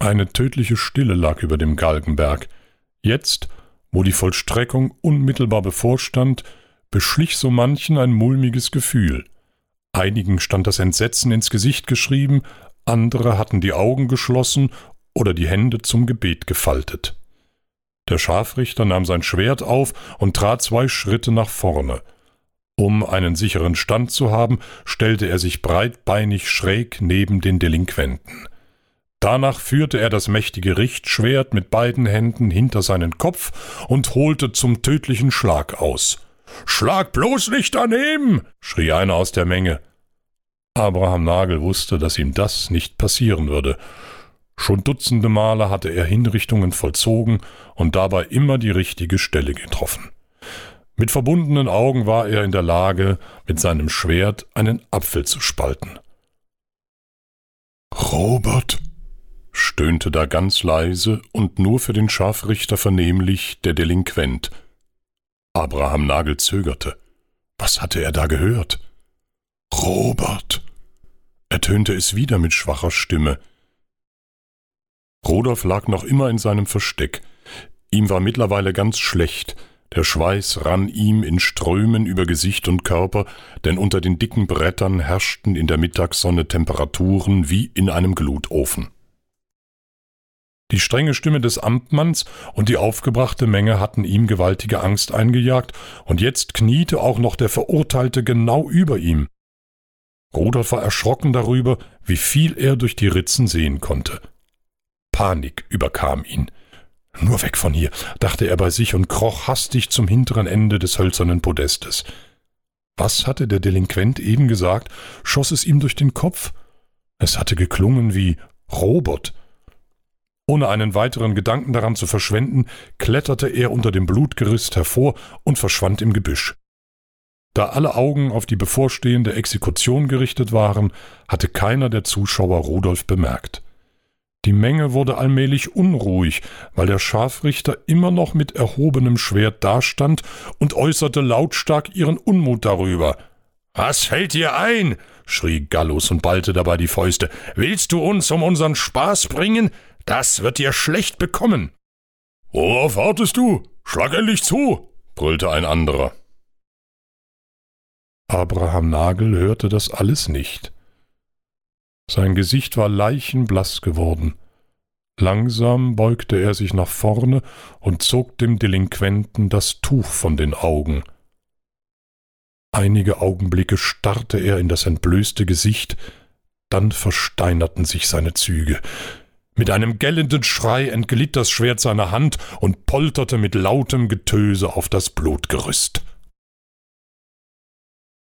Eine tödliche Stille lag über dem Galgenberg. Jetzt, wo die Vollstreckung unmittelbar bevorstand, beschlich so manchen ein mulmiges Gefühl. Einigen stand das Entsetzen ins Gesicht geschrieben, andere hatten die Augen geschlossen oder die Hände zum Gebet gefaltet. Der Scharfrichter nahm sein Schwert auf und trat 2 Schritte nach vorne. Um einen sicheren Stand zu haben, stellte er sich breitbeinig schräg neben den Delinquenten. Danach führte er das mächtige Richtschwert mit beiden Händen hinter seinen Kopf und holte zum tödlichen Schlag aus. »Schlag bloß nicht daneben!« schrie einer aus der Menge. Abraham Nagel wusste, dass ihm das nicht passieren würde. Schon dutzende Male hatte er Hinrichtungen vollzogen und dabei immer die richtige Stelle getroffen. Mit verbundenen Augen war er in der Lage, mit seinem Schwert einen Apfel zu spalten. »Robert«, stöhnte da ganz leise und nur für den Scharfrichter vernehmlich der Delinquent. Abraham Nagel zögerte. Was hatte er da gehört? »Robert«, ertönte es wieder mit schwacher Stimme. Rudolf lag noch immer in seinem Versteck. Ihm war mittlerweile ganz schlecht. Der Schweiß rann ihm in Strömen über Gesicht und Körper, denn unter den dicken Brettern herrschten in der Mittagssonne Temperaturen wie in einem Glutofen. Die strenge Stimme des Amtmanns und die aufgebrachte Menge hatten ihm gewaltige Angst eingejagt, und jetzt kniete auch noch der Verurteilte genau über ihm. Rudolf war erschrocken darüber, wie viel er durch die Ritzen sehen konnte. Panik überkam ihn. »Nur weg von hier«, dachte er bei sich und kroch hastig zum hinteren Ende des hölzernen Podestes. Was hatte der Delinquent eben gesagt? Schoss es ihm durch den Kopf? Es hatte geklungen wie »Robert«. Ohne einen weiteren Gedanken daran zu verschwenden, kletterte er unter dem Blutgerüst hervor und verschwand im Gebüsch. Da alle Augen auf die bevorstehende Exekution gerichtet waren, hatte keiner der Zuschauer Rudolf bemerkt. Die Menge wurde allmählich unruhig, weil der Scharfrichter immer noch mit erhobenem Schwert dastand und äußerte lautstark ihren Unmut darüber. »Was fällt dir ein?« schrie Gallus und ballte dabei die Fäuste. »Willst du uns um unseren Spaß bringen? Das wird dir schlecht bekommen.« »Worauf wartest du? Schlag endlich zu«, brüllte ein anderer. Abraham Nagel hörte das alles nicht. Sein Gesicht war leichenblass geworden. Langsam beugte er sich nach vorne und zog dem Delinquenten das Tuch von den Augen. Einige Augenblicke starrte er in das entblößte Gesicht, dann versteinerten sich seine Züge. Mit einem gellenden Schrei entglitt das Schwert seiner Hand und polterte mit lautem Getöse auf das Blutgerüst.